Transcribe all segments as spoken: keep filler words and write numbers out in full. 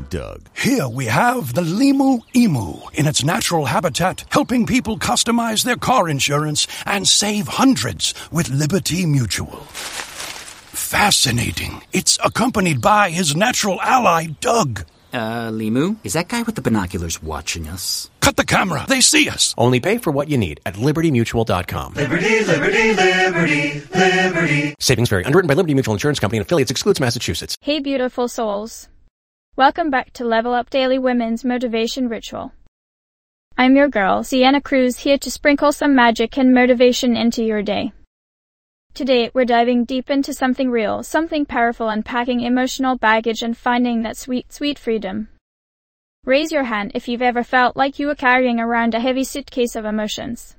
Doug. Here we have the Limu Emu in its natural habitat, helping people customize their car insurance and save hundreds with Liberty Mutual. Fascinating. It's accompanied by his natural ally, Doug. Uh, Limu, is that guy with the binoculars watching us? Cut the camera. They see us. Only pay for what you need at liberty mutual dot com. Liberty, liberty, liberty, liberty. Savings vary. Underwritten by Liberty Mutual Insurance Company and affiliates. Excludes Massachusetts. Hey, beautiful souls. Welcome back to Level Up Daily Women's Motivation Ritual. I'm your girl, Sienna Cruz, here to sprinkle some magic and motivation into your day. Today, we're diving deep into something real, something powerful, unpacking emotional baggage and finding that sweet, sweet freedom. Raise your hand if you've ever felt like you were carrying around a heavy suitcase of emotions.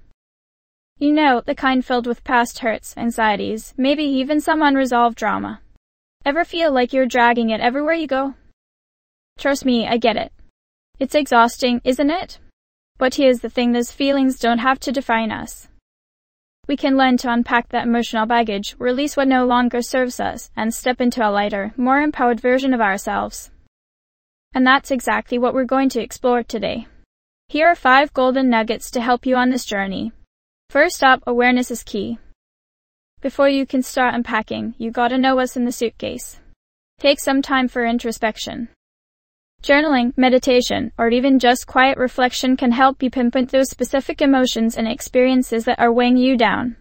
You know, the kind filled with past hurts, anxieties, maybe even some unresolved drama. Ever feel like you're dragging it everywhere you go? Trust me, I get it. It's exhausting, isn't it? But here's the thing, those feelings don't have to define us. We can learn to unpack that emotional baggage, release what no longer serves us, and step into a lighter, more empowered version of ourselves. And that's exactly what we're going to explore today. Here are five golden nuggets to help you on this journey. First up, awareness is key. Before you can start unpacking, you gotta know what's in the suitcase. Take some time for introspection. Journaling, meditation, or even just quiet reflection can help you pinpoint those specific emotions and experiences that are weighing you down.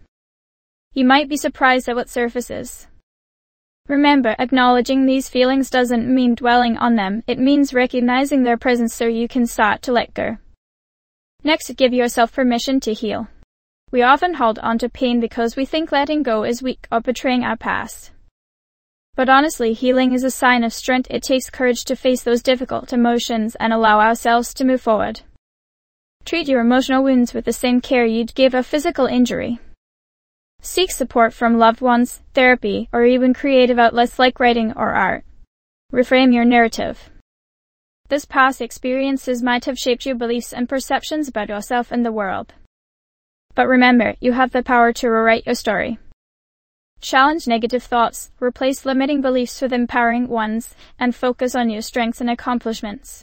You might be surprised at what surfaces. Remember, acknowledging these feelings doesn't mean dwelling on them, it means recognizing their presence so you can start to let go. Next, give yourself permission to heal. We often hold on to pain because we think letting go is weak or betraying our past. But honestly, healing is a sign of strength. It takes courage to face those difficult emotions and allow ourselves to move forward. Treat your emotional wounds with the same care you'd give a physical injury. Seek support from loved ones, therapy, or even creative outlets like writing or art. Reframe your narrative. These past experiences might have shaped your beliefs and perceptions about yourself and the world. But remember, you have the power to rewrite your story. Challenge negative thoughts, replace limiting beliefs with empowering ones, and focus on your strengths and accomplishments.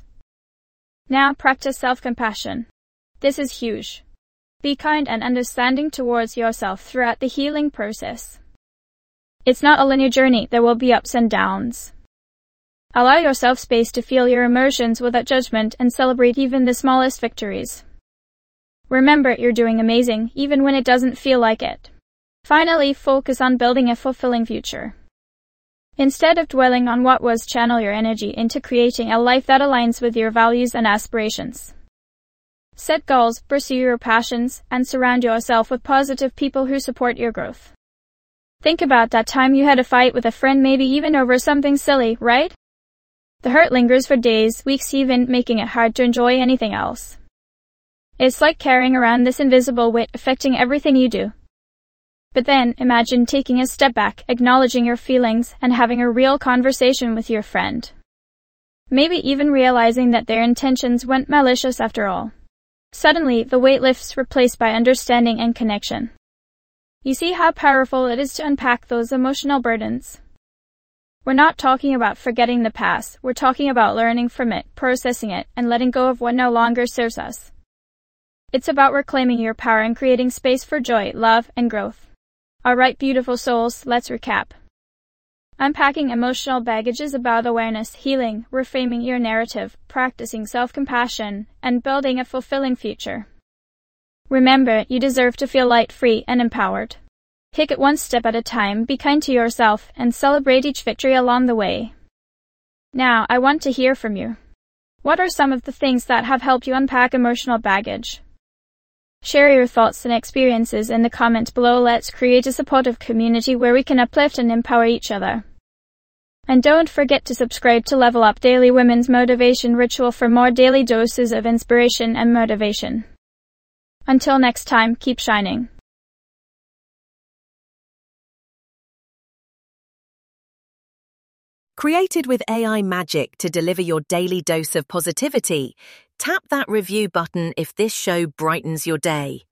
Now practice self-compassion. This is huge. Be kind and understanding towards yourself throughout the healing process. It's not a linear journey, there will be ups and downs. Allow yourself space to feel your emotions without judgment and celebrate even the smallest victories. Remember, you're doing amazing, even when it doesn't feel like it. Finally, focus on building a fulfilling future. Instead of dwelling on what was, channel your energy into creating a life that aligns with your values and aspirations. Set goals, pursue your passions, and surround yourself with positive people who support your growth. Think about that time you had a fight with a friend, maybe even over something silly, right? The hurt lingers for days, weeks, even making it hard to enjoy anything else. It's like carrying around this invisible weight affecting everything you do. But then, imagine taking a step back, acknowledging your feelings, and having a real conversation with your friend. Maybe even realizing that their intentions weren't malicious after all. Suddenly, the weight lifts, replaced by understanding and connection. You see how powerful it is to unpack those emotional burdens? We're not talking about forgetting the past, we're talking about learning from it, processing it, and letting go of what no longer serves us. It's about reclaiming your power and creating space for joy, love, and growth. Alright, beautiful souls, let's recap. Unpacking emotional baggage is about awareness, healing, reframing your narrative, practicing self-compassion, and building a fulfilling future. Remember, you deserve to feel light, free, and empowered. Take it one step at a time, be kind to yourself, and celebrate each victory along the way. Now, I want to hear from you. What are some of the things that have helped you unpack emotional baggage? Share your thoughts and experiences in the comments below. Let's create a supportive community where we can uplift and empower each other. And don't forget to subscribe to Level Up Daily Women's Motivation Ritual for more daily doses of inspiration and motivation. Until next time, keep shining. Created with A I magic to deliver your daily dose of positivity, tap that review button if this show brightens your day.